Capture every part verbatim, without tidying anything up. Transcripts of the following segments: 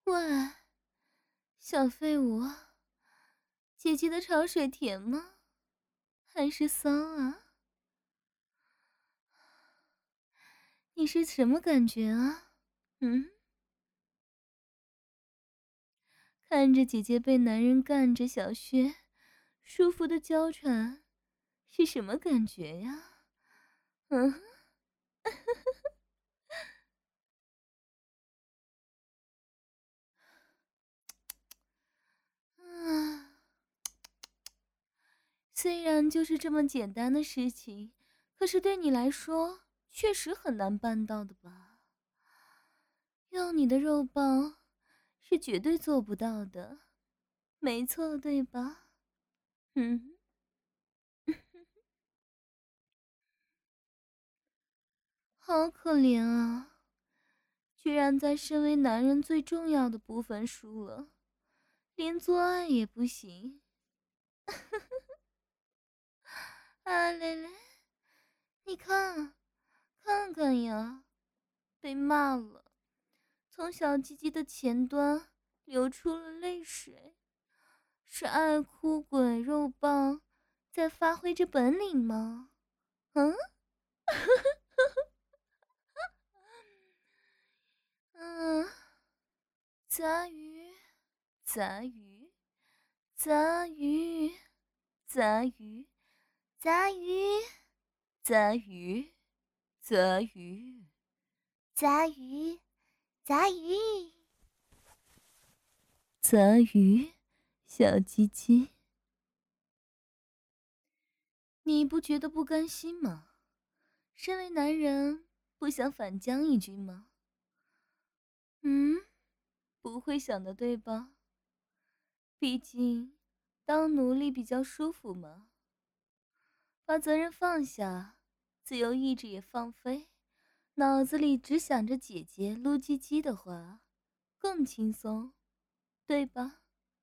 喂，小废物，姐姐的潮水甜吗？还是骚啊？你是什么感觉啊？嗯？看着姐姐被男人干着小穴，舒服的娇喘，是什么感觉呀？嗯？啊，虽然就是这么简单的事情，可是对你来说确实很难办到的吧？用你的肉棒是绝对做不到的，没错，对吧？嗯。好可怜啊，居然在身为男人最重要的部分输了，连做爱也不行。啊蕾蕾，你看，看看呀，被骂了，从小鸡鸡的前端流出了泪水，是爱哭鬼肉棒在发挥着本领吗？嗯？嗯，杂鱼，杂鱼，杂鱼，杂鱼，杂鱼，杂鱼，杂鱼，杂鱼，杂鱼，杂鱼，小鸡鸡，你不觉得不甘心吗？身为男人，不想反将一军吗？嗯，不会想的对吧？毕竟，当奴隶比较舒服嘛。把责任放下，自由意志也放飞，脑子里只想着姐姐撸鸡鸡的话，更轻松，对吧？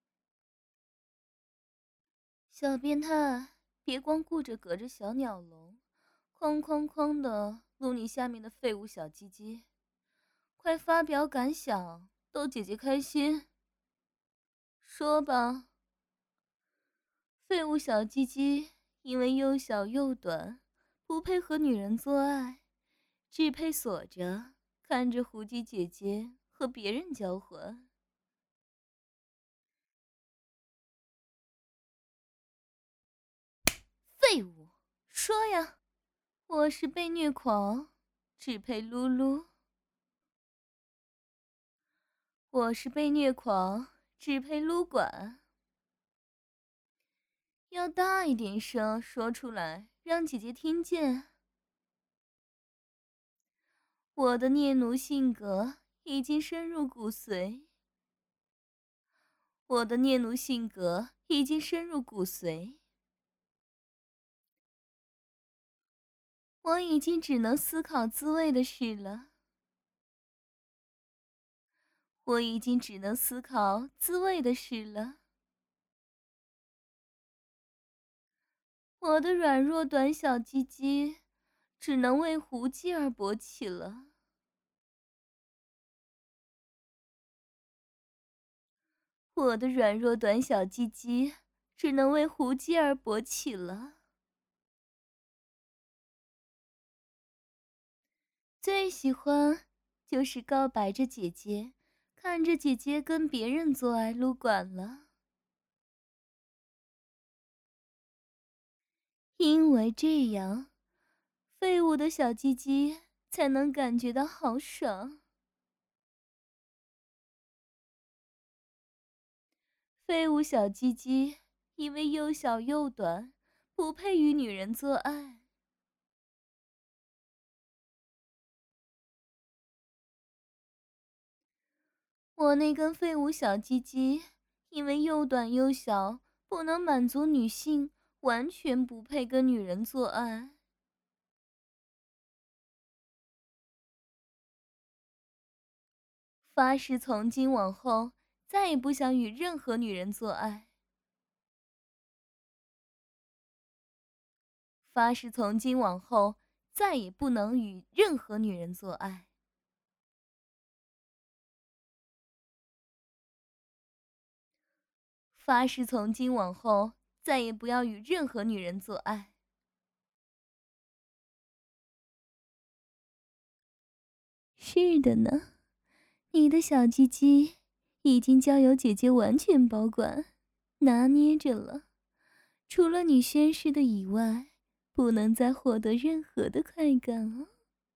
小变态，别光顾着隔着小鸟笼，哐哐哐的撸你下面的废物小鸡鸡，快发表感想，逗姐姐开心。说吧。废物小鸡鸡因为又小又短，不配和女人做爱，只配锁着看着胡姬姐姐和别人交欢。废物，说呀！我是被虐狂，只配噜噜。我是被虐狂，只配撸管。要大一点声说出来，让姐姐听见。我的孽奴性格已经深入骨髓。我的孽奴性格已经深入骨髓。我已经只能思考滋味的事了。我已经只能思考滋味的事了。我的软弱短小鸡鸡，只能为胡姬而勃起了。我的软弱短小鸡鸡，只能为胡姬而勃起了。最喜欢就是告白着姐姐，看着姐姐跟别人做爱撸管了。因为这样，废物的小鸡鸡才能感觉到好爽。废物小鸡鸡因为又小又短，不配与女人做爱。我那根废物小鸡鸡因为又短又小，不能满足女性，完全不配跟女人做爱。发誓从今往后再也不想与任何女人做爱。发誓从今往后再也不能与任何女人做爱。 发誓从今往后再也不要与任何女人做爱。是的呢，你的小鸡鸡已经交由姐姐完全保管、拿捏着了。除了你宣誓的以外，不能再获得任何的快感哦。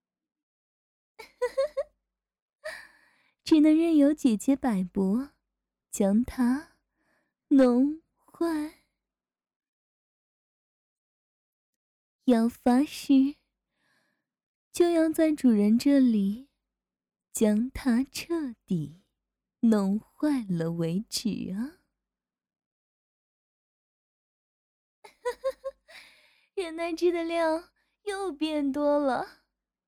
只能任由姐姐摆布，将它弄坏。要发誓，就要在主人这里将它彻底弄坏了为止啊！忍耐汁的量又变多了。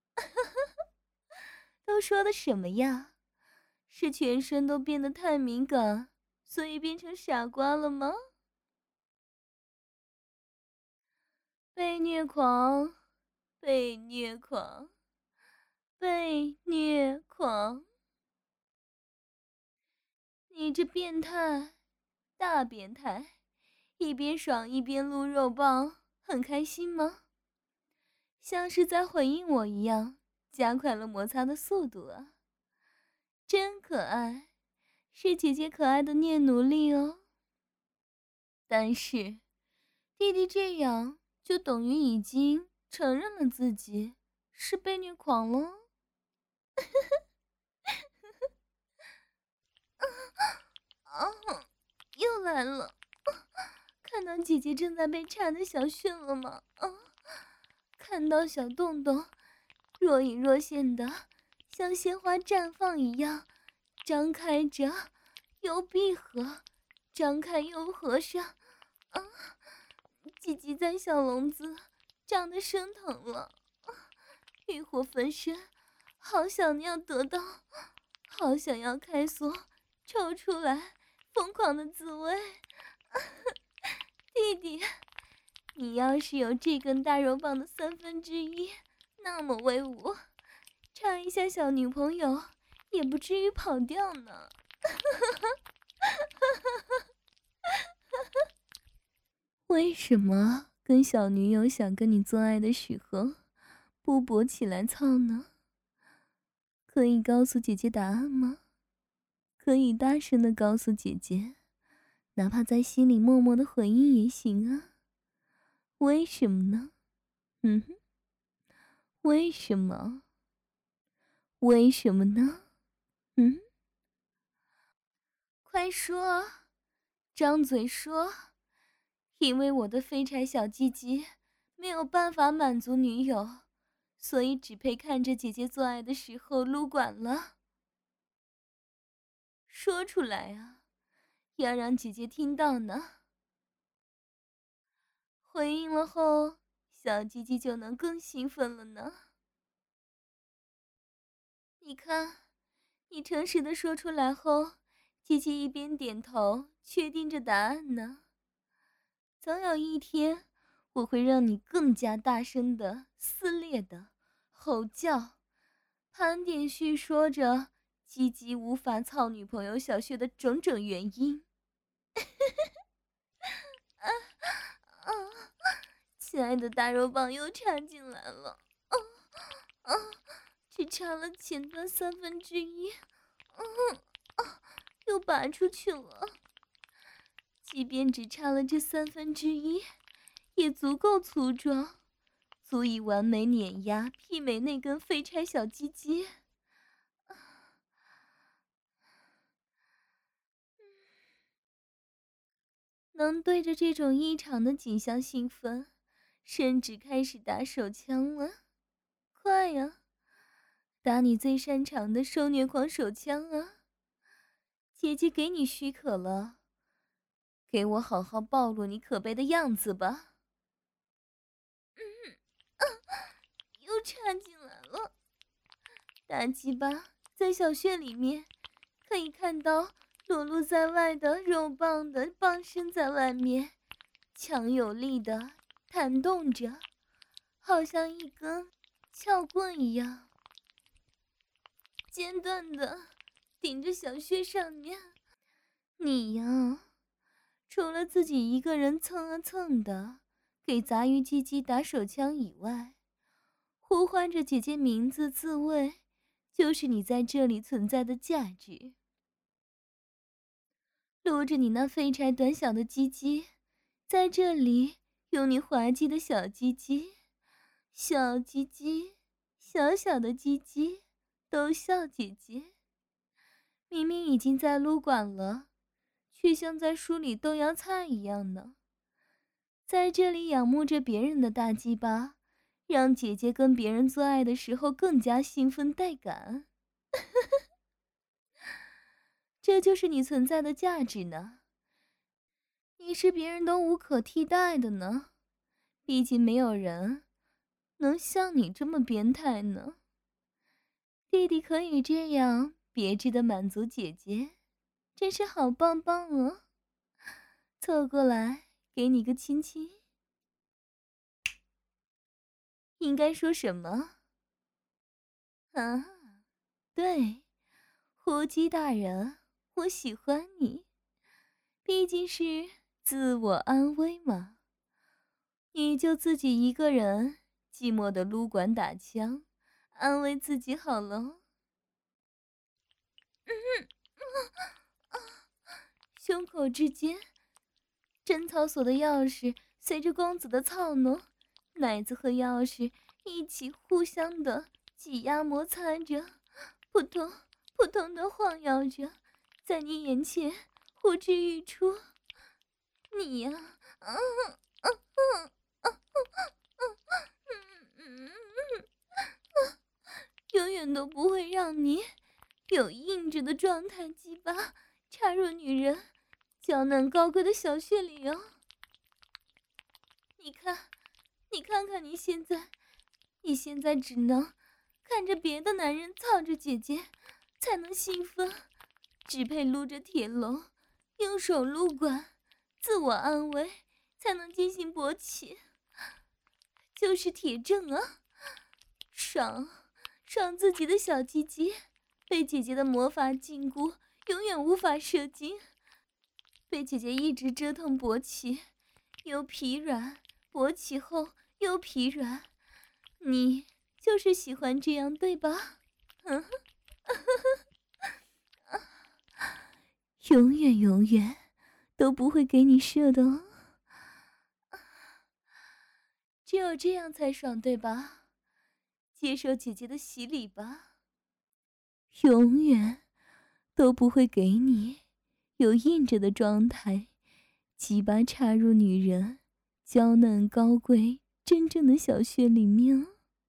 都说的什么呀？是全身都变得太敏感，所以变成傻瓜了吗？被虐狂，被虐狂，被虐狂！你这变态，大变态，一边爽一边撸肉棒，很开心吗？像是在回应我一样，加快了摩擦的速度啊！真可爱，是姐姐可爱的虐奴隶哦。但是，弟弟这样就等于已经承认了自己是被虐狂了。啊，又来了！看到姐姐正在被插的小穴了吗？啊，看到小洞洞若隐若现的，像鲜花绽放一样，张开着又闭合，张开又合上。啊，鸡鸡在小笼子胀得生疼了，欲火焚身，好想要得到，好想要开锁抽出来，疯狂的滋味。弟弟，你要是有这根大肉棒的三分之一，那么威武，插一下小女朋友也不至于跑掉呢。为什么跟小女友想跟你做爱的时候不勃起来操呢？可以告诉姐姐答案吗？可以大声的告诉姐姐，哪怕在心里默默的回应也行啊。为什么呢？嗯哼，为什么？为什么呢？嗯，快说，张嘴说。因为我的废柴小鸡鸡没有办法满足女友，所以只配看着姐姐做爱的时候撸管了。说出来啊，要让姐姐听到呢。回应了后，小鸡鸡就能更兴奋了呢。你看，你诚实的说出来后，鸡鸡一边点头，确定着答案呢。总有一天，我会让你更加大声的、撕裂的吼叫，盘点叙说着鸡鸡无法操女朋友小穴的种种原因。啊啊！亲爱的大肉棒又插进来了，啊啊！只插了前端三分之一，嗯啊，又拔出去了。即便只插了这三分之一，也足够粗壮，足以完美碾压、媲美那根废柴小鸡鸡。能对着这种异常的景象兴奋，甚至开始打手枪了。快呀，打你最擅长的受虐狂手枪啊！姐姐给你许可了，给我好好暴露你可悲的样子吧。嗯，啊，又插进来了。大鸡巴在小穴里面，可以看到裸露在外的肉棒的棒身在外面，强有力的弹动着，好像一根撬棍一样，尖端的顶着小穴上面。你呀， 除了自己一个人蹭啊蹭的，给杂鱼鸡鸡打手枪以外，呼唤着姐姐名字自慰，就是你在这里存在的价值。撸着你那废柴短小的鸡鸡，在这里用你滑稽的小鸡鸡，小鸡鸡，小小的鸡鸡，逗笑姐姐。明明已经在撸管了，却像在梳理豆芽菜一样呢。在这里仰慕着别人的大鸡巴，让姐姐跟别人做爱的时候更加兴奋带感。这就是你存在的价值呢。你是别人都无可替代的呢，毕竟没有人能像你这么变态呢。弟弟可以这样别致的满足姐姐，真是好棒棒哦！凑过来，给你个亲亲。应该说什么？啊，对，胡姬大人，我喜欢你，毕竟是自我安慰嘛。你就自己一个人寂寞的撸管打枪，安慰自己好了。嗯啊啊、胸口之间，贞操锁的钥匙随着公子的操弄，奶子和钥匙一起互相的挤压摩擦着，扑通扑通的晃摇着，在你眼前呼之欲出。你呀、啊，啊啊啊啊啊嗯嗯啊，永远都不会让你有硬着的状态鸡巴插入女人娇嫩高贵的小穴里哦。你看，你看看你现在，你现在只能看着别的男人操着姐姐才能兴奋，只配撸着铁笼，用手撸管，自我安慰，才能进行勃起，就是铁证啊！爽，爽自己的小鸡鸡被姐姐的魔法禁锢，永远无法射精，被姐姐一直折腾勃起，又疲软，勃起后又疲软，你就是喜欢这样对吧？嗯，永远永远都不会给你射的哦。只有这样才爽，对吧？接受姐姐的洗礼吧。永远都不会给你有硬着的状态，鸡巴插入女人娇嫩高贵真正的小穴里面。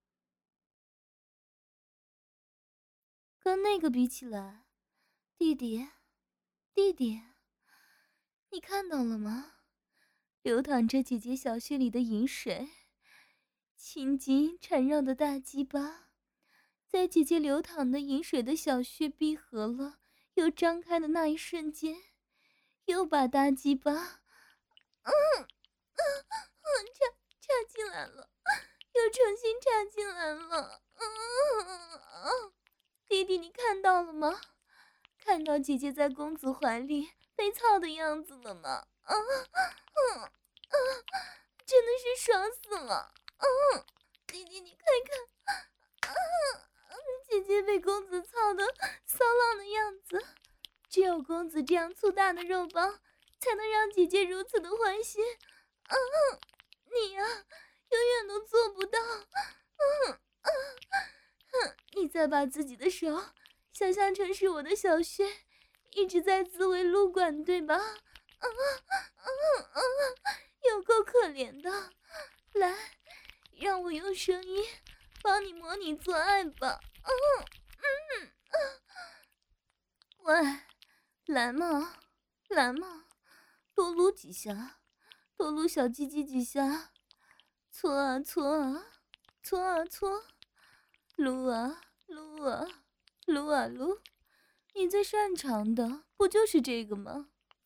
跟那个比起来，弟弟，弟弟，你看到了吗？流淌着姐姐小穴里的饮水，青筋缠绕的大鸡巴，在姐姐流淌的饮水的小穴闭合了又张开的那一瞬间，又把大鸡巴，嗯嗯嗯，插插进来了，又重新插进来了。嗯，弟弟，你看到了吗？看到姐姐在公子怀里被操的样子了吗？啊嗯啊，真的是爽死了！嗯，弟弟，你看看，啊，姐姐被公子操的骚浪的样子，只有公子这样粗大的肉棒，才能让姐姐如此的欢心。嗯，你呀、啊，永远都做不到。嗯嗯，你再把自己的手想象成是我的小穴，一直在自慰撸管，对吧？嗯嗯嗯，有够可怜的。来，让我用声音帮你模拟做爱吧。嗯嗯嗯，喂，来嘛，来嘛，多撸几下，多撸小鸡鸡几下，搓啊搓啊，搓啊搓，撸啊撸啊，撸啊撸，你最擅长的不就是这个吗？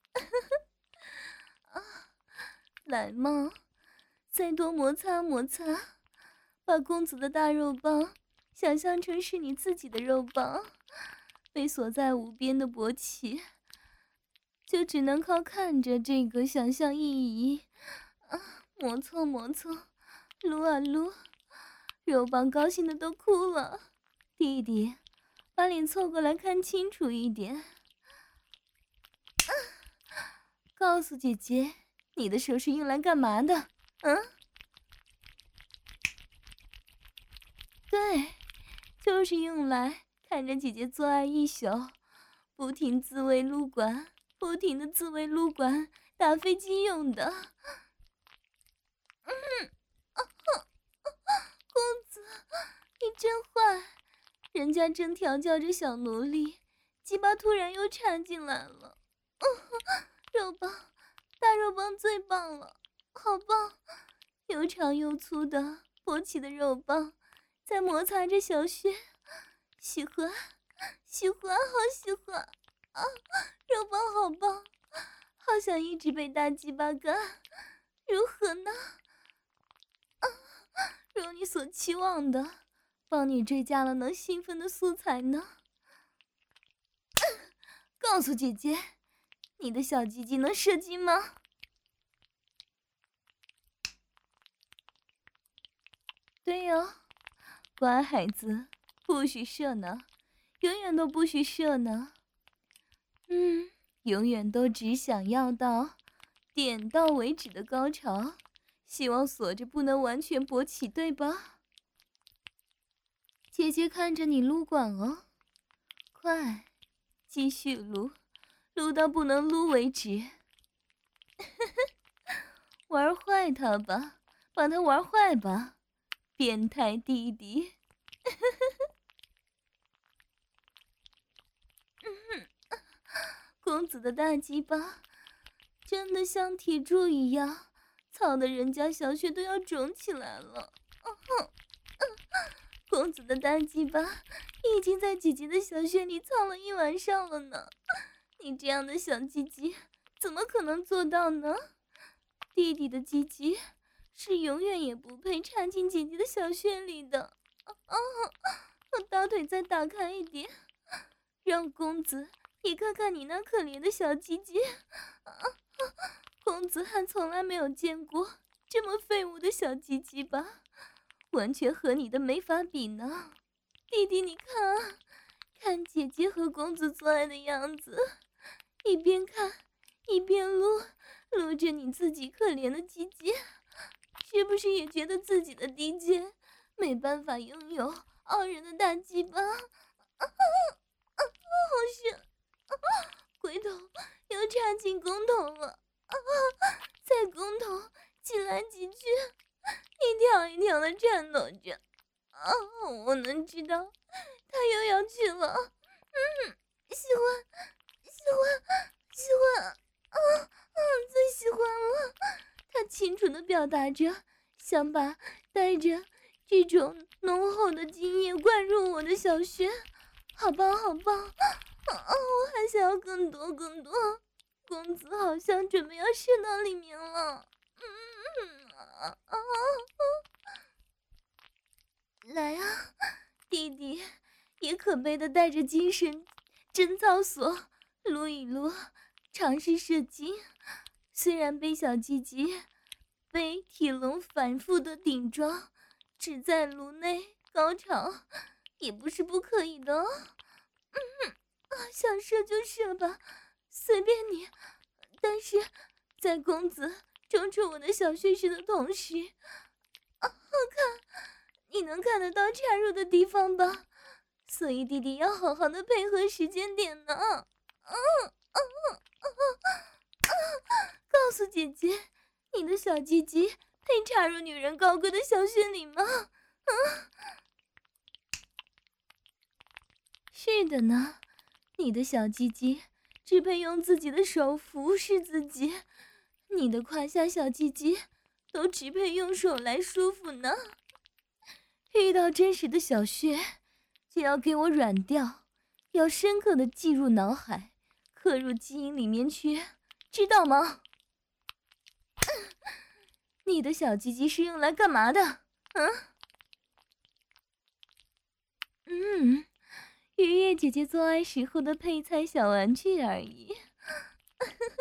啊，来嘛，再多摩擦摩擦，把公子的大肉棒想象成是你自己的肉棒，被锁在无边的勃起， 就只能靠看着这个想象意义啊，磨蹭磨蹭，撸啊撸，肉棒高兴的都哭了。弟弟，把脸凑过来看清楚一点，啊，告诉姐姐，你的手是用来干嘛的？嗯，对，就是用来看着姐姐做爱一宿，不停自慰撸管，不停的自慰撸管，打飞机用的。嗯，啊啊啊，公子，你真坏！人家正调教着小奴隶，鸡巴突然又插进来了。嗯，肉棒，大肉棒最棒了，好棒！又长又粗的勃起的肉棒，在摩擦着小穴，喜欢，喜欢，好喜欢啊！肉棒好棒，好想一直被大鸡巴干，如何呢？啊，如你所期望的，帮你追加了能兴奋的素材呢。告诉姐姐，你的小鸡鸡能射精吗？对哟，乖孩子，不许射呢，永远都不许射呢。嗯，永远都只想要到点到为止的高潮，希望锁着不能完全勃起，对吧？姐姐看着你撸管哦，快，继续撸，撸到不能撸为止。玩坏他吧，把他玩坏吧，变态弟弟。公子的大鸡巴真的像铁柱一样，操的人家小穴都要肿起来了。公子的大鸡巴已经在姐姐的小穴里操了一晚上了呢，你这样的小鸡鸡怎么可能做到呢？弟弟的鸡鸡是永远也不配插进姐姐的小穴里的。啊，我大腿再打开一点，让公子也看看你那可怜的小鸡鸡。啊，公子还从来没有见过这么废物的小鸡鸡吧？完全和你的没法比呢。弟弟你看啊，看姐姐和公子做爱的样子，一边看一边撸，撸着你自己可怜的鸡鸡，是不是也觉得自己的低贱没办法拥有傲人的大鸡巴？啊啊啊，好深！啊，龟头又插进公头了！啊，在公头挤来挤去，一条一条的颤抖着。啊，我能知道他又要去了。嗯，喜欢，喜欢，喜欢！啊啊，最喜欢了！他清楚地表达着想把带着这种浓厚的精液灌入我的小穴，好棒好棒！啊，我还想要更多更多。公子好像准备要射到里面了。嗯啊啊！来啊，弟弟，也可悲的带着精神贞操所撸一撸，尝试射精。虽然被小鸡鸡被铁笼反复的顶撞，只在颅内高潮也不是不可以的哦。嗯，啊，想射就射吧，随便你。但是在公子冲出我的小穴时的同时，啊，看，你能看得到插入的地方吧？所以弟弟要好好的配合时间点呢。啊啊啊啊啊！告诉姐姐，你的小鸡鸡配插入女人高贵的小穴里吗？啊，是的呢，你的小鸡鸡只配用自己的手服侍自己，你的胯下小鸡鸡都只配用手来舒服呢。遇到真实的小穴，就要给我软掉，要深刻的记入脑海，刻入基因里面去，知道吗？你的小鸡鸡是用来干嘛的？嗯嗯，愉悦姐姐做爱时候的配菜小玩具而已。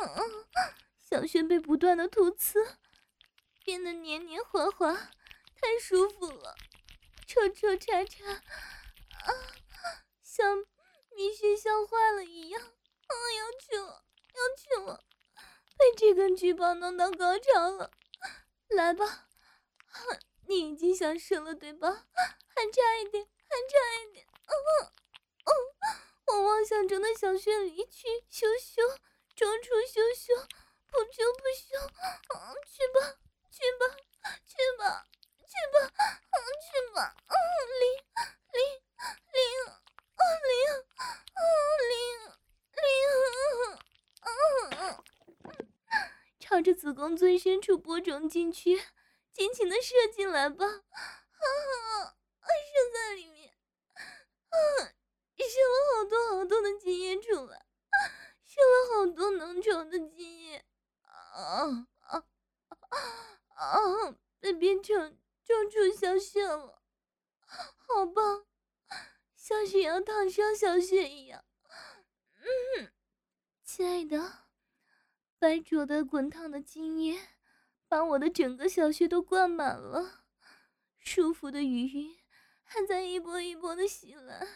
小穴被不断的突刺，变得黏黏滑滑，太舒服了，抽抽插插，啊，像蜜穴像坏了一样，啊，要去了，要去了，被这根巨棒弄到高潮了，来吧，啊，你已经想射了对吧？还差一点，还差一点，啊啊！往妄想中的小穴里去，羞羞，中出羞羞，不羞不羞，啊，去吧，去吧，去吧，去吧，啊，去吧，啊，灵灵灵啊灵啊灵灵啊啊！朝着子宫最深处播种进去，尽情的射进来吧，啊，射在里面，啊！射了好多好多的精液出来，射了好多浓稠的精液，啊啊啊！被变成中出小穴了，好棒，像是要烫伤小穴一样。嗯，亲爱的，白灼的滚烫的精液把我的整个小穴都灌满了，舒服的余韵还在一波一波的袭来。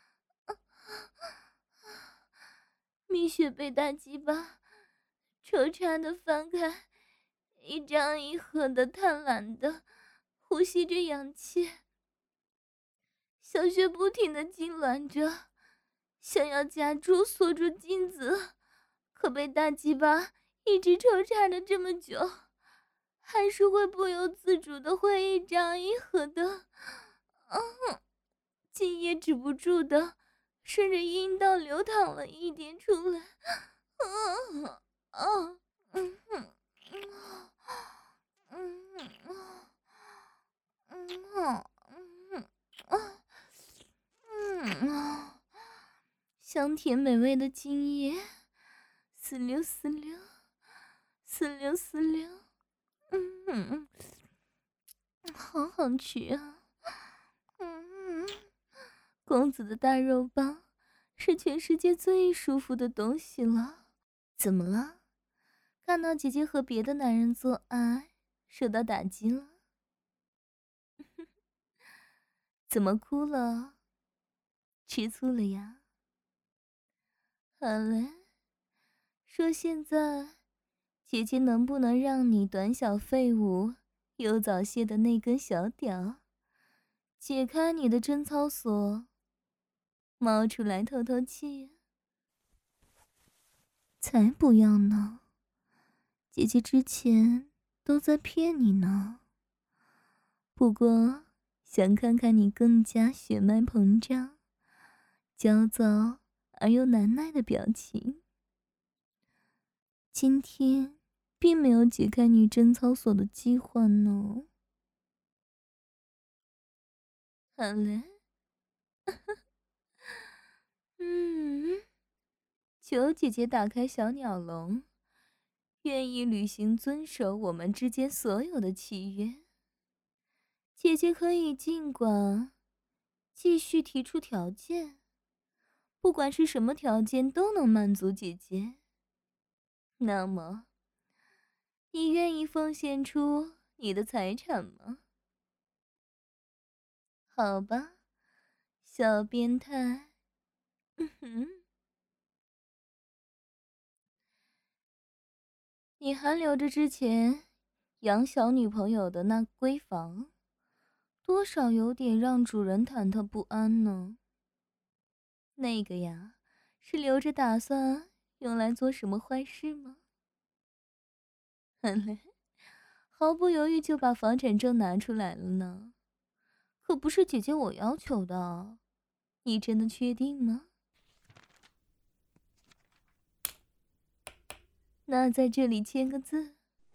蜜雪被大鸡巴抽插的翻开，一张一合的贪婪的呼吸着氧气，小穴不停的痉挛着，想要夹住锁住精子，可被大鸡巴一直抽插着这么久，还是会不由自主的会一张一合的，嗯，精液止不住的顺着阴道流淌了一点出来，嗯啊嗯嗯嗯嗯嗯嗯，香甜美味的精液，丝溜丝溜，丝溜丝溜，嗯，好好吃啊，嗯，公子的大肉棒是全世界最舒服的东西了。怎么了？看到姐姐和别的男人做爱，受到打击了？怎么哭了？吃醋了呀？好了，说现在，姐姐能不能让你短小废物又早泄的那根小屌，解开你的贞操锁，冒出来透透气？才不要呢！姐姐之前都在骗你呢。不过，想看看你更加血脉膨胀、焦躁而又难耐的表情。今天并没有解开你贞操锁的计划呢。好了，嗯，求姐姐打开小鸟笼，愿意履行遵守我们之间所有的契约。姐姐可以尽管继续提出条件，不管是什么条件都能满足姐姐。那么，你愿意奉献出你的财产吗？好吧，小变态。嗯哼，你还留着之前养小女朋友的那闺房，多少有点让主人忐忑不安呢。那个呀，是留着打算用来做什么坏事吗？哼嘞，毫不犹豫就把房产证拿出来了呢。可不是姐姐我要求的，你真的确定吗？那在这里签个字，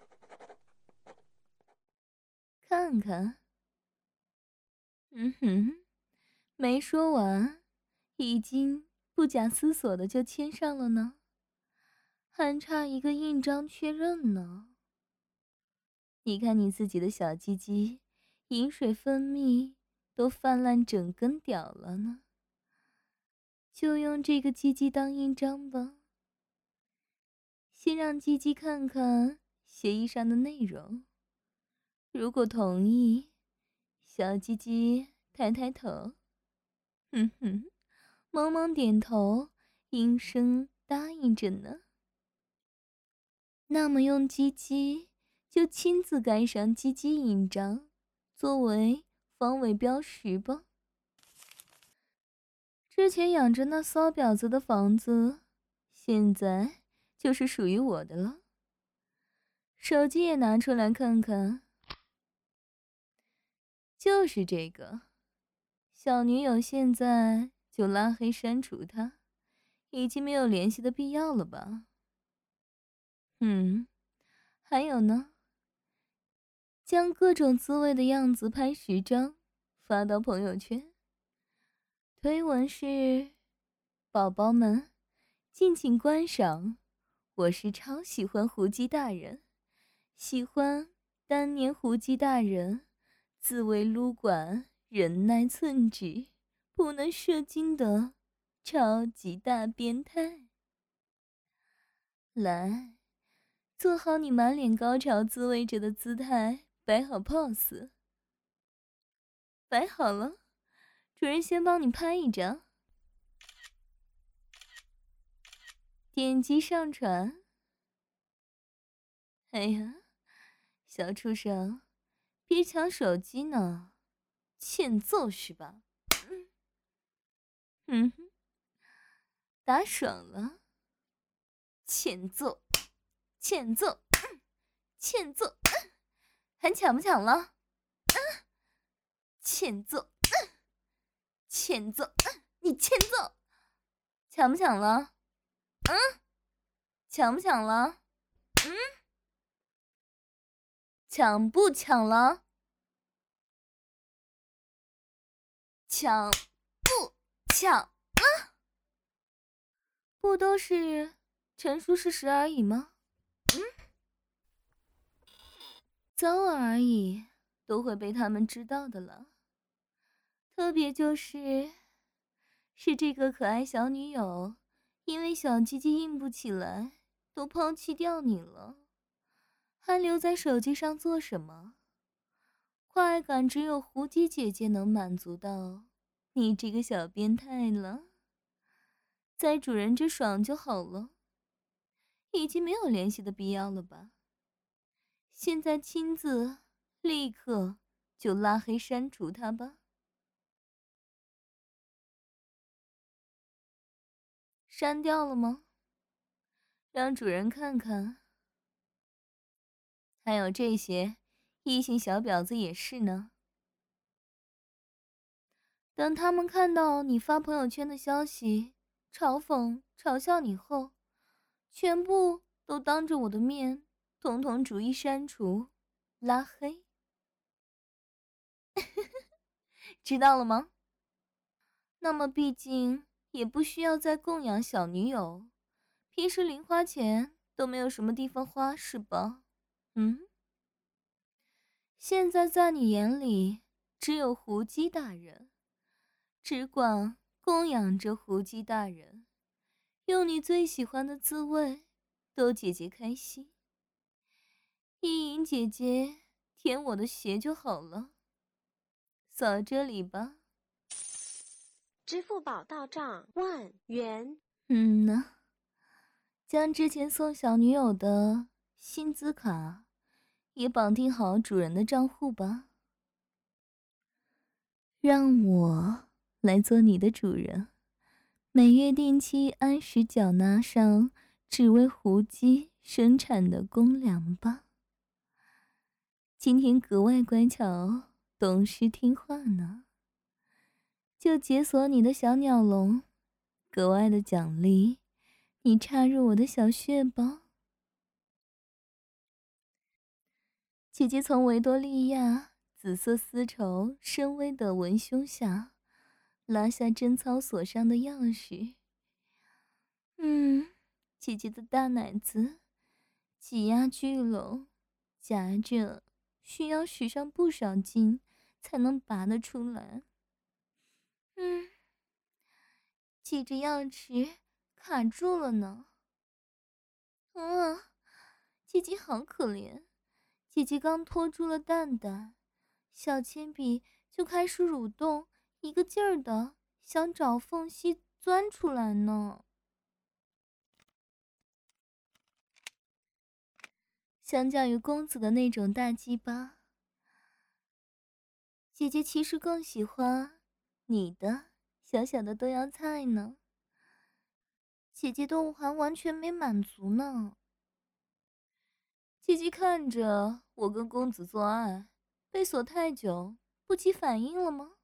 看看。嗯哼，没说完，已经不假思索的就签上了呢，还差一个印章确认呢。你看你自己的小鸡鸡，饮水分泌都泛滥整根屌了呢，就用这个鸡鸡当印章吧。 先让鸡鸡看看协议上的内容。如果同意，小鸡鸡抬抬头，哼哼，萌萌点头，应声答应着呢。那么用鸡鸡就亲自盖上鸡鸡印章，作为防伪标识吧。之前养着那骚婊子的房子，现在就是属于我的了。手机也拿出来看看，就是这个。小女友现在就拉黑删除他，已经没有联系的必要了吧？嗯，还有呢，将各种滋味的样子拍十张，发到朋友圈。推文是：宝宝们，敬请观赏，我是超喜欢胡姬大人，喜欢当年胡姬大人自卫撸管，忍耐寸指，不能射精的超级大变态。来，做好你满脸高潮自慰着的姿态，摆好 pose。摆好了，主人先帮你拍一张。点击上传。哎呀，小畜生，别抢手机呢，欠揍是吧？嗯嗯哼，打爽了，欠揍，欠揍，欠揍，还抢不抢了？欠揍，欠揍，你欠揍，抢不抢了？嗯，抢不抢了？嗯，抢不抢了？抢不抢了？不都是陈述事实而已吗？嗯，早晚而已，都会被他们知道的了。特别就是是这个可爱小女友，因为小鸡鸡硬不起来，都抛弃掉你了，还留在手机上做什么？快感只有胡姬姐姐能满足到你这个小变态了。在主人这爽就好了，已经没有联系的必要了吧？现在亲自立刻就拉黑删除他吧。删掉了吗？让主人看看。还有这些异性小婊子也是呢。等他们看到你发朋友圈的消息，嘲讽、嘲笑你后，全部都当着我的面，统统逐一删除、拉黑。知道了吗？那么毕竟也不需要再供养小女友，平时零花钱都没有什么地方花是吧？嗯？现在在你眼里只有胡姬大人，只管供养着胡姬大人，用你最喜欢的滋味逗姐姐开心。意淫姐姐舔我的鞋就好了，扫这里吧。 支付宝到账万元。 嗯呢，将之前送小女友的薪资卡也绑定好主人的账户吧。让我来做你的主人，每月定期按时缴纳上只为胡姬生产的公粮吧。今天格外乖巧，懂事听话呢，就解锁你的小鸟笼，格外的奖励你插入我的小穴吧。姐姐从维多利亚紫色丝绸深 V 的文胸下拉下贞操锁上的钥匙。嗯，姐姐的大奶子挤压聚拢，夹着需要使上不少劲才能拔得出来。嗯，挤着钥匙卡住了呢。 嗯，姐姐好可怜，姐姐刚拖住了蛋蛋，小铅笔就开始蠕动，一个劲儿的想找缝隙钻出来呢。相较于公子的那种大鸡巴，姐姐其实更喜欢你的小小的豆芽菜呢。姐姐都还完全没满足呢。姐姐看着我跟公子做爱，被锁太久，不起反应了吗？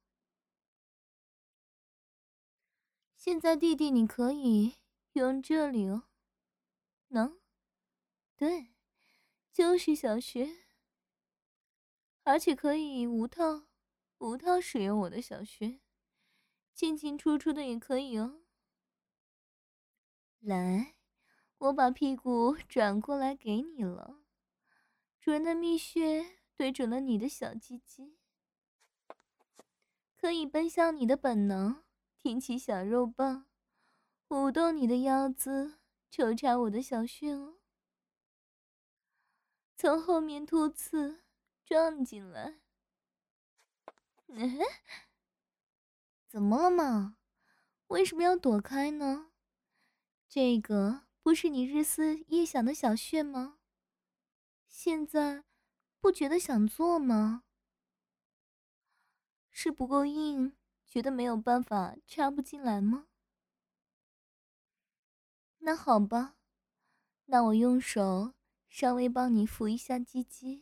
现在弟弟你可以用这里哦，能？对，就是小穴，而且可以无套、无套使用我的小穴，进进出出的也可以哦。来，我把屁股转过来给你了，主人的蜜穴对准了你的小鸡鸡，可以奔向你的本能，挺起小肉棒，舞动你的腰子，抽插我的小穴哦。从后面突刺撞进来。嗯，怎么了嘛？为什么要躲开呢？这个不是你日思夜想的小穴吗？现在不觉得想做吗？是不够硬，觉得没有办法插不进来吗？那好吧，那我用手稍微帮你扶一下鸡鸡。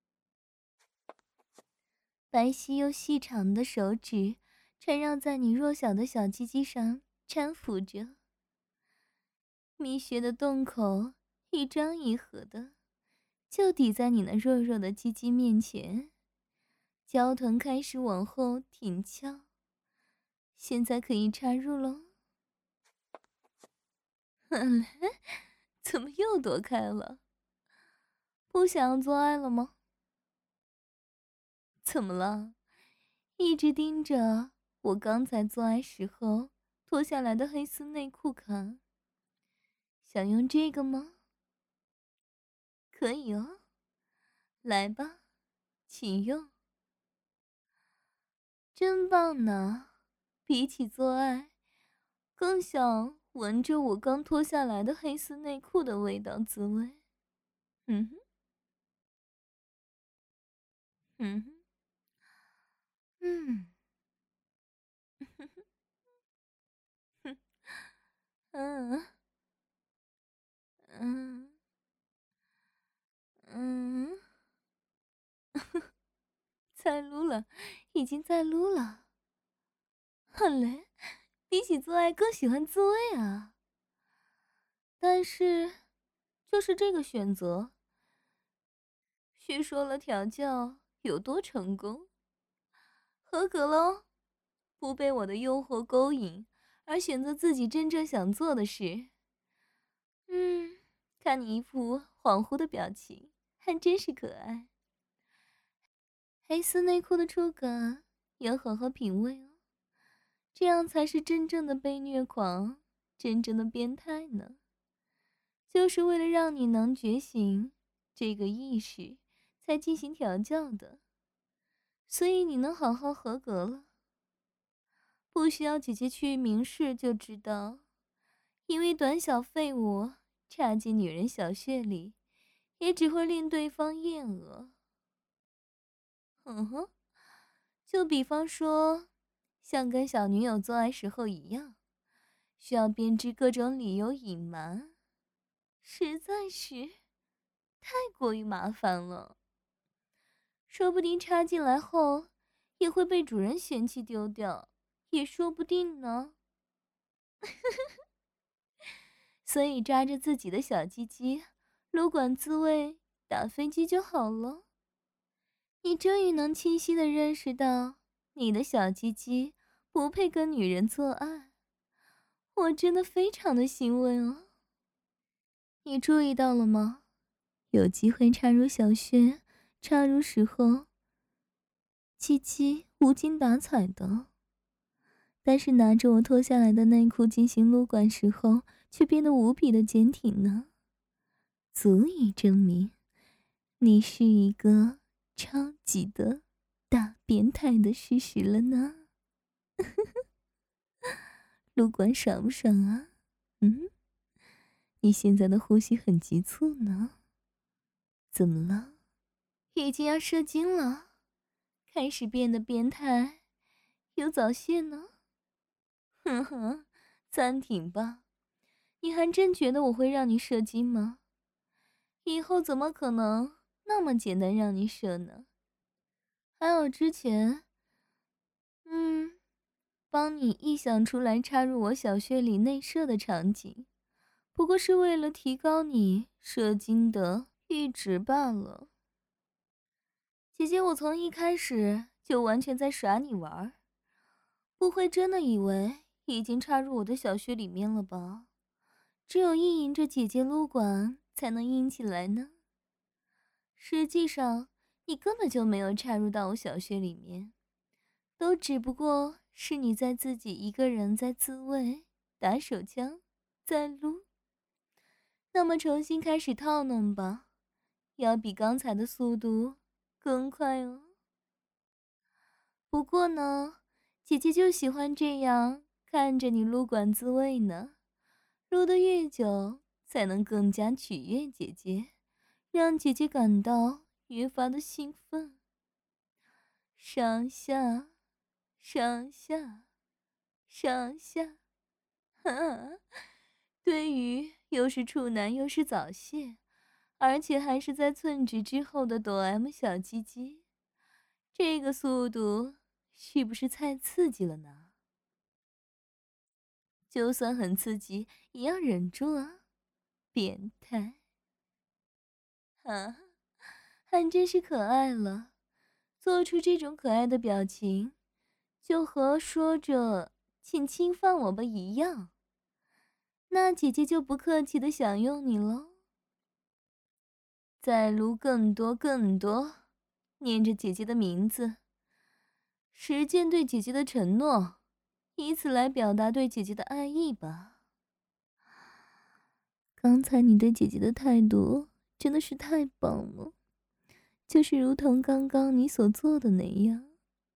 白皙又细长的手指缠绕在你弱小的小鸡鸡上搀扶着，蜜穴的洞口一张一合的，就抵在你那弱弱的鸡鸡面前，娇臀开始往后挺翘，现在可以插入喽。怎么又躲开了？不想要做爱了吗？怎么了？一直盯着我刚才做爱时候脱下来的黑丝内裤看，想用这个吗？可以哦，来吧，请用。真棒呢！比起做爱，更想闻着我刚脱下来的黑丝内裤的味道滋味。嗯哼，嗯哼，嗯，哼，嗯，嗯，嗯，在撸了，已经在撸了。好嘞，比起做爱更喜欢自慰啊。但是，就是这个选择，虚说了调教有多成功，合格喽！不被我的诱惑勾引，而选择自己真正想做的事。嗯，看你一副恍惚的表情，还真是可爱。黑丝内裤的触感要好好品味哦，这样才是真正的被虐狂，真正的变态呢。就是为了让你能觉醒这个意识，才进行调教的。所以你能好好合格了，不需要姐姐去明示就知道，因为短小废物插进女人小穴里，也只会令对方厌恶。嗯哼，就比方说，像跟小女友做爱时候一样，需要编织各种理由隐瞒，实在是太过于麻烦了。说不定插进来后，也会被主人嫌弃丢掉，也说不定呢。所以抓着自己的小鸡鸡，撸管自慰，打飞机就好了。你终于能清晰地认识到，你的小鸡鸡不配跟女人做爱，我真的非常的欣慰哦。你注意到了吗？有机会插入小穴，插入时候，鸡鸡无精打采的，但是拿着我脱下来的内裤进行撸管时候，却变得无比的坚挺呢。 足以证明你是一个超级的大变态的事实了呢。撸管爽不爽啊？嗯，你现在的呼吸很急促呢，怎么了？已经要射精了，开始变得变态，有早泄呢？哼哼，暂停吧，你还真觉得我会让你射精吗？以后怎么可能那么简单让你射呢？还有之前，嗯，帮你臆想出来插入我小穴里内射的场景，不过是为了提高你射精的阈值罢了。姐姐，我从一开始就完全在耍你玩，不会真的以为已经插入我的小穴里面了吧？只有意淫着姐姐撸管才能硬起来呢。实际上，你根本就没有插入到我小穴里面，都只不过是你在自己一个人在自慰、打手枪、在撸。那么重新开始套弄吧，要比刚才的速度更快哦。不过呢，姐姐就喜欢这样看着你撸管自慰呢，撸得越久，才能更加取悦姐姐，让姐姐感到越发的兴奋。上下，上下，上下，哈！对于又是处男又是早泄，而且还是在寸指之后的抖 M 小鸡鸡，这个速度是不是太刺激了呢？就算很刺激，也要忍住啊，变态！啊，还真是可爱了，做出这种可爱的表情，就和说着“请侵犯我吧”一样。那姐姐就不客气的享用你喽。再撸更多更多，念着姐姐的名字，实践对姐姐的承诺，以此来表达对姐姐的爱意吧。刚才你对姐姐的态度真的是太棒了，就是如同刚刚你所做的那样。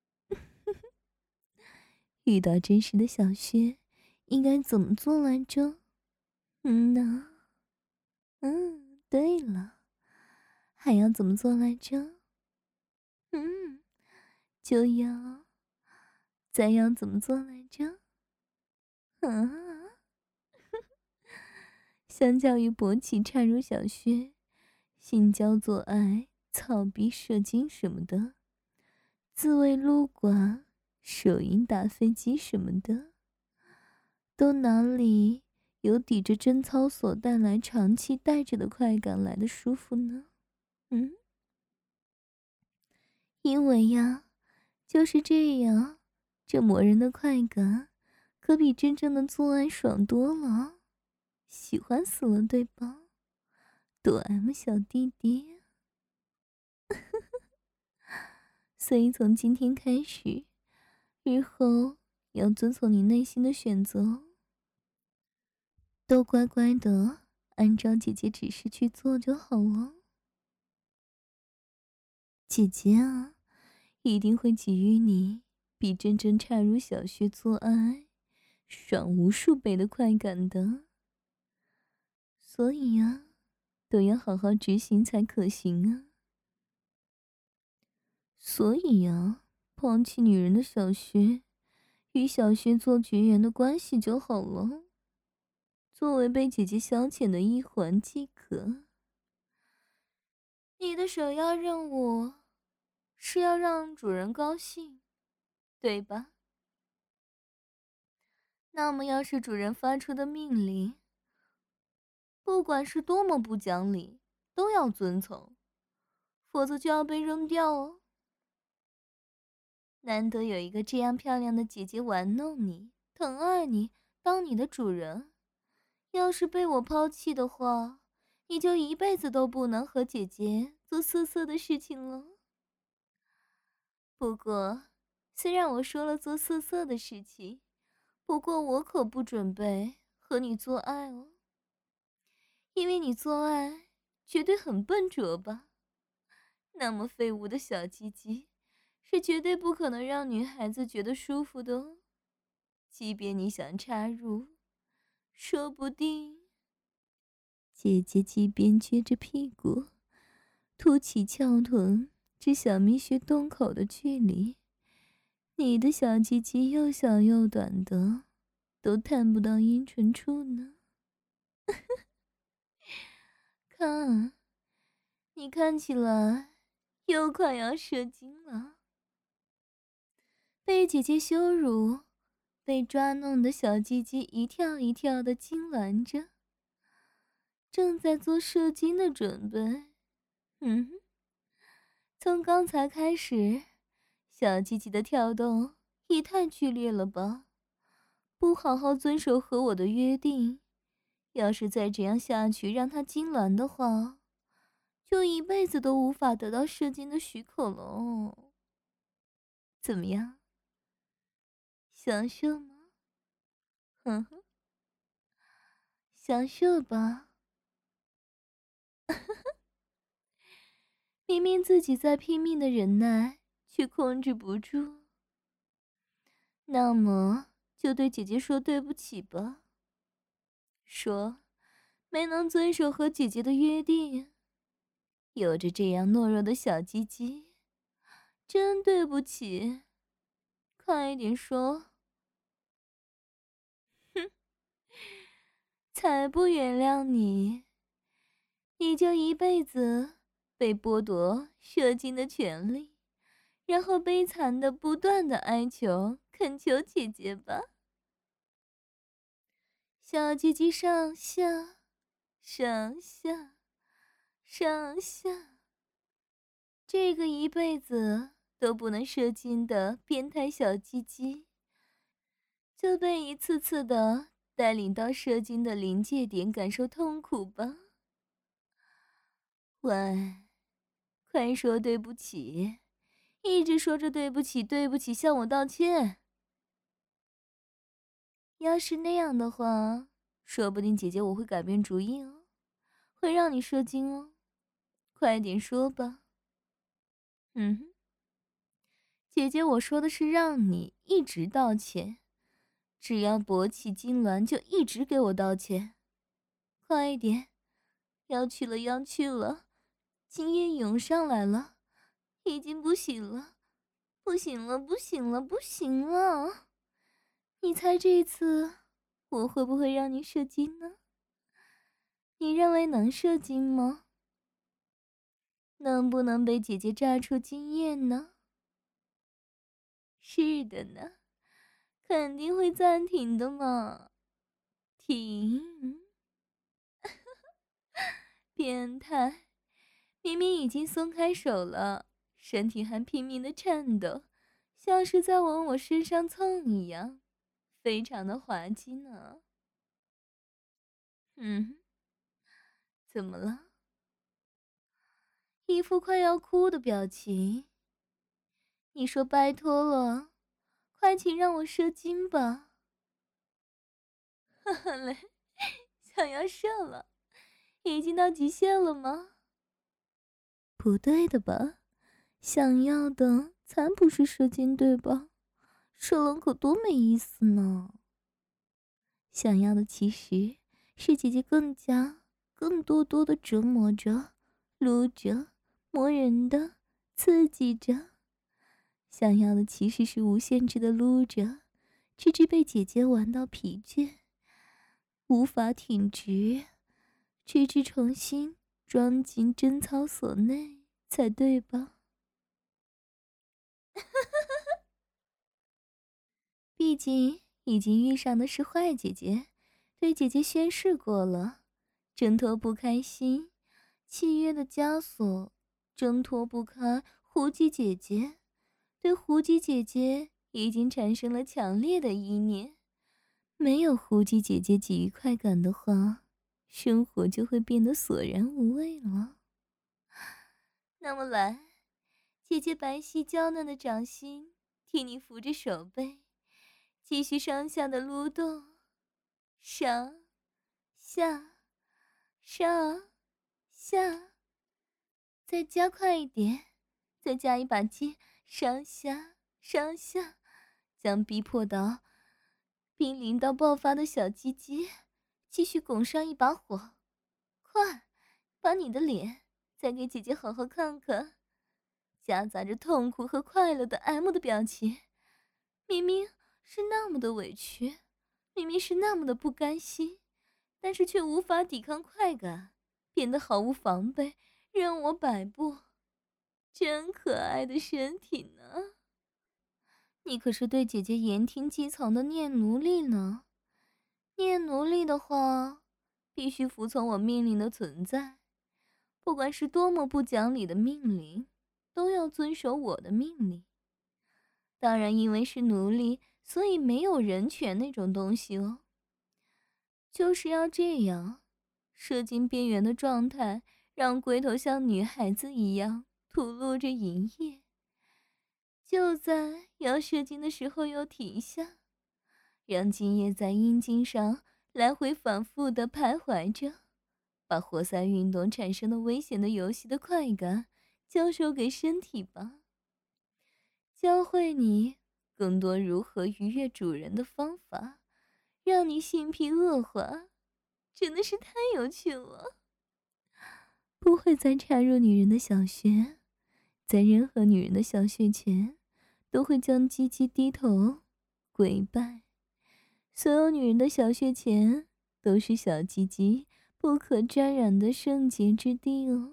遇到真实的小薛，应该怎么做来着？嗯呐，嗯，对了，还要怎么做来着？嗯，就要，再要怎么做来着？啊，相较于勃起插入小穴、性交做爱、草逼射精什么的，自慰撸管、手淫打飞机什么的，都哪里有抵着贞操所带来长期带着的快感来的舒服呢？嗯，因为呀，就是这样，这磨人的快感，可比真正的做爱爽多了，喜欢死了，对吧？朵 M 小弟弟。所以从今天开始，日后要遵从你内心的选择，都乖乖的按照姐姐指示去做就好了。姐姐啊，一定会给予你比真正插入小穴做爱爽无数倍的快感的。所以啊，都要好好执行才可行啊。所以啊，抛弃女人的小穴，与小穴做绝缘的关系就好了，作为被姐姐消遣的一环即可。你的首要任务是要让主人高兴，对吧？那么要是主人发出的命令，不管是多么不讲理，都要遵从，否则就要被扔掉哦。难得有一个这样漂亮的姐姐玩弄你、疼爱你，当你的主人。要是被我抛弃的话，你就一辈子都不能和姐姐做色色的事情了。不过，虽然我说了做色色的事情，不过我可不准备和你做爱哦。因为你做爱绝对很笨拙吧？那么废物的小鸡鸡，是绝对不可能让女孩子觉得舒服的哦。即便你想插入，说不定……姐姐即便撅着屁股，凸起翘臀至小蜜穴洞口的距离，你的小鸡鸡又小又短的，都探不到阴唇处呢。看，你看起来又快要射精了。被姐姐羞辱、被抓弄的小鸡鸡一跳一跳的痉挛着，正在做射精的准备。嗯，从刚才开始，小鸡鸡的跳动也太剧烈了吧？不好好遵守和我的约定，要是再这样下去让它痉挛的话，就一辈子都无法得到射精的许可了哦。怎么样？想射吗？哼哼，想射吧。明明自己在拼命的忍耐，却控制不住。那么就对姐姐说对不起吧。说没能遵守和姐姐的约定，有着这样懦弱的小鸡鸡，真对不起。快一点说。哼，才不原谅你，你就一辈子被剥夺射精的权利，然后悲惨的不断的哀求恳求姐姐吧。小鸡鸡上下上下上下，这个一辈子都不能射精的变态小鸡鸡，就被一次次的带领到射精的临界点感受痛苦吧。喂，快说对不起，一直说着对不起对不起，向我道歉。要是那样的话，说不定姐姐我会改变主意哦，会让你射精哦。快点说吧。嗯哼，姐姐我说的是让你一直道歉，只要勃起痉挛就一直给我道歉。快一点，要去了要去了，精液涌上来了，已经不行了，不行了不行了不行了。你猜这一次我会不会让你射精呢？你认为能射精吗？能不能被姐姐榨出经验呢？是的呢，肯定会暂停的嘛。停！变态，明明已经松开手了，身体还拼命的颤抖，像是在往我身上蹭一样，非常的滑稽呢。嗯，怎么了？一副快要哭的表情。你说拜托了，快请让我射精吧。哈哈嘞，想要射了，已经到极限了吗？不对的吧，想要的才不是射精对吧？射了可多没意思呢。想要的其实是姐姐更加、更多多的折磨着、撸着、磨人的、刺激着。想要的其实是无限制的撸着，直至被姐姐玩到疲倦，无法挺直，直至重新装进贞操所内才对吧？毕竟已经遇上的是坏姐姐，对姐姐宣誓过了，挣脱不开心，契约的枷锁，挣脱不开胡姬姐姐，对胡姬姐姐已经产生了强烈的依念。没有胡姬姐姐给予快感的话，生活就会变得索然无味了。那么来，姐姐白皙娇嫩的掌心替你扶着手背，继续上下的撸动，上下上下，再加快一点，再加一把劲，上下上下，将逼迫到濒临到爆发的小鸡鸡继续拱上一把火。快，把你的脸再给姐姐好好看看，夹杂着痛苦和快乐的 M 的表情，明明是那么的委屈，明明是那么的不甘心，但是却无法抵抗快感，变得毫无防备，任我摆布。真可爱的身体呢！你可是对姐姐言听计从的念奴隶呢。念奴隶的话，必须服从我命令的存在，不管是多么不讲理的命令，都要遵守我的命令。当然，因为是奴隶，所以没有人权那种东西哦。就是要这样，射精边缘的状态，让龟头像女孩子一样吐露着淫液。就在要射精的时候又停下，让精液在阴茎上来回反复地徘徊着，把活塞运动产生的危险的游戏的快感教授给身体吧，教会你更多如何愉悦主人的方法，让你性癖恶化，真的是太有趣了。不会再插入女人的小穴，在任何女人的小穴前，都会将鸡鸡低头跪拜。所有女人的小穴前都是小鸡鸡不可沾染的圣洁之地哦。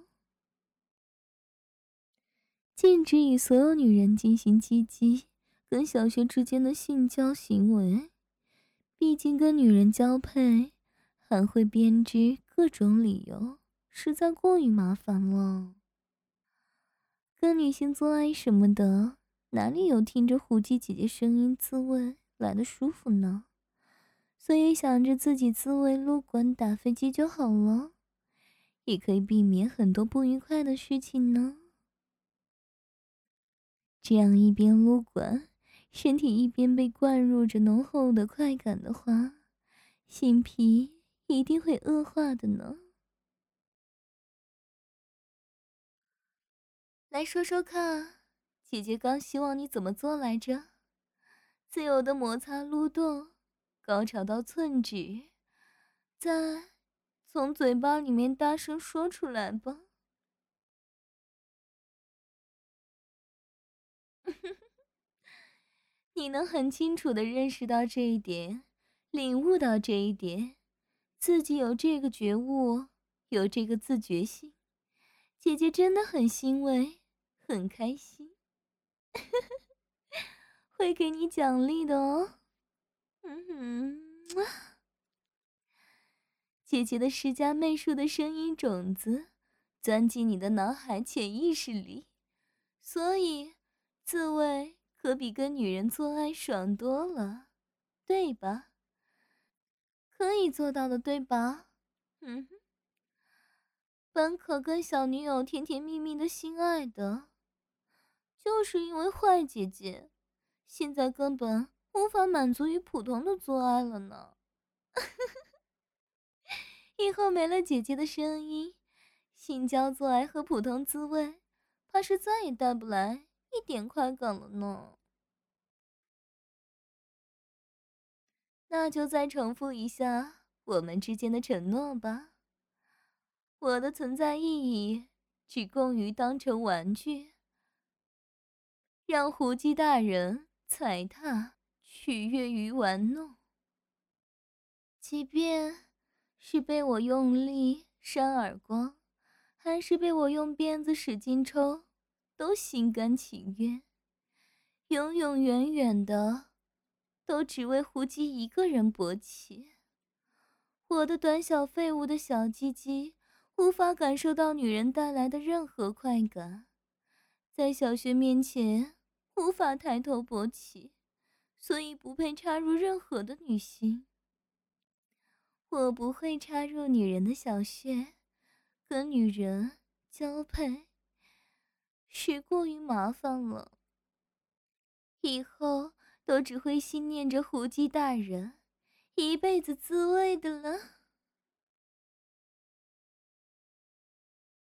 禁止与所有女人进行鸡鸡跟小穴之间的性交行为，毕竟跟女人交配还会编织各种理由，实在过于麻烦了。跟女性做爱什么的，哪里有听着胡姬姐姐声音自慰来的舒服呢？所以想着自己自慰撸管打飞机就好了，也可以避免很多不愉快的事情呢。这样一边撸管，身体一边被灌入着浓厚的快感的话，性癖一定会恶化的呢。来说说看，姐姐刚希望你怎么做来着？自由的摩擦撸动，高潮到寸止，再从嘴巴里面大声说出来吧。你能很清楚地认识到这一点，领悟到这一点，自己有这个觉悟，有这个自觉性，姐姐真的很欣慰，很开心。会给你奖励的哦。嗯哼，姐姐的释迦媚术的声音种子钻进你的脑海潜意识里，所以自慰可比跟女人做爱爽多了，对吧？可以做到的，对吧？嗯哼，本可跟小女友甜甜蜜蜜的心爱的，就是因为坏姐姐，现在根本无法满足于普通的做爱了呢。以后没了姐姐的声音，性交做爱和普通滋味，怕是再也带不来一点快感了呢。那就再重复一下我们之间的承诺吧。我的存在意义只供于当成玩具，让胡姬大人踩踏取悦于玩弄，即便是被我用力扇耳光，还是被我用鞭子使劲抽，都心甘情愿，永永远远的都只为胡姬一个人勃起。我的短小废物的小鸡鸡无法感受到女人带来的任何快感，在小穴面前无法抬头勃起，所以不配插入任何的女性。我不会插入女人的小穴，跟女人交配，是过于麻烦了。以后都只会心念着胡姬大人，一辈子自慰的了。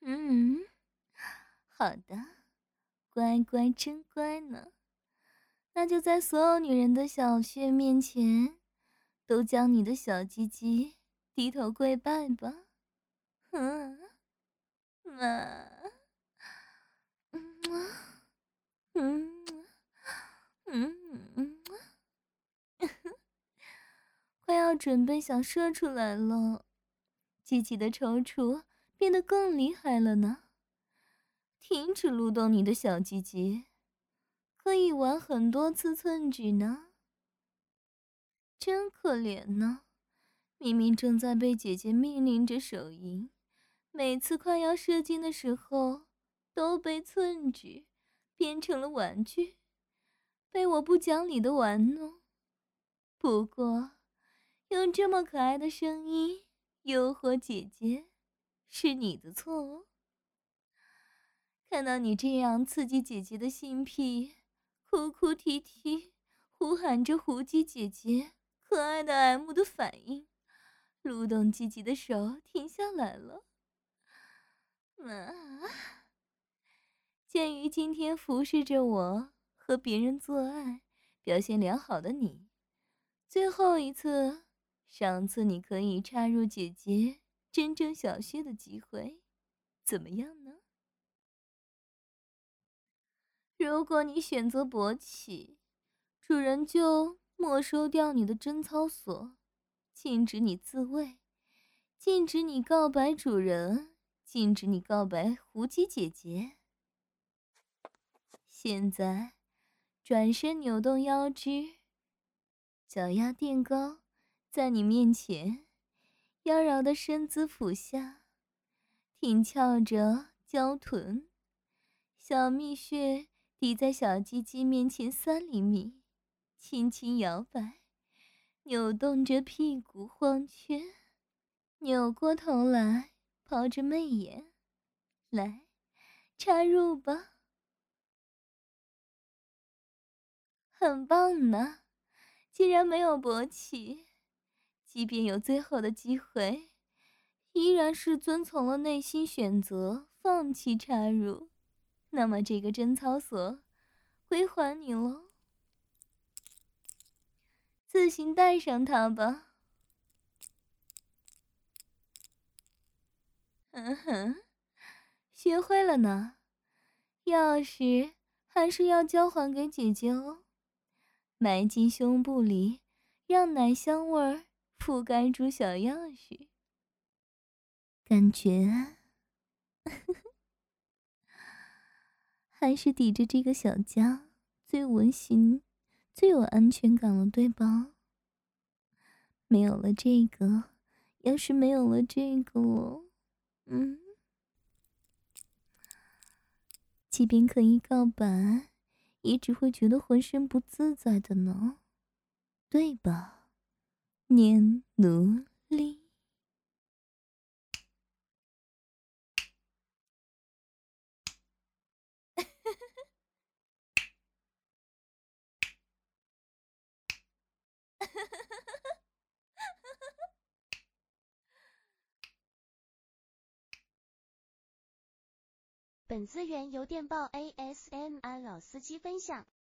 嗯，好的，乖乖真乖呢。那就在所有女人的小穴面前，都将你的小鸡鸡低头跪拜吧。嗯，啊，嗯嗯嗯嗯，快要准备想射出来了，鸡鸡的抽搐变得更厉害了呢。停止撸动你的小鸡鸡，可以玩很多次寸举呢。真可怜呢，明明正在被姐姐命令着手淫，每次快要射精的时候，都被寸举变成了玩具，被我不讲理的玩弄。不过，用这么可爱的声音诱惑姐姐，是你的错哦。看到你这样刺激姐姐的性癖，哭哭啼啼，呼喊着胡姬姐姐可爱的 M 的反应，撸动鸡鸡的手停下来了。啊！鉴于今天服侍着我和别人做爱表现良好的你，最后一次上次你可以插入姐姐真正小穴的机会，怎么样呢？如果你选择勃起，主人就没收掉你的贞操所，禁止你自慰，禁止你告白主人，禁止你告白胡姬姐姐。现在，转身扭动腰肢，脚丫垫高，在你面前，妖娆的身姿俯下，挺翘着娇臀，小蜜穴抵在小鸡鸡面前三厘米，轻轻摇摆，扭动着屁股晃圈，扭过头来，抛着媚眼，来，插入吧。很棒呢，既然没有勃起，即便有最后的机会，依然是遵从了内心选择，放弃插入。那么这个贞操所归还你喽，自行带上它吧。嗯哼，学会了呢，钥匙还是要交还给姐姐哦。埋进胸部里，让奶香味儿覆盖住小钥匙。感觉还是抵着这个小家最温馨、最有安全感了，对吧？没有了这个，要是没有了这个了，嗯，即便可以告白，也只会觉得浑身不自在的呢，对吧？念奴隶。 本资源由电报 A S M R 老司机分享。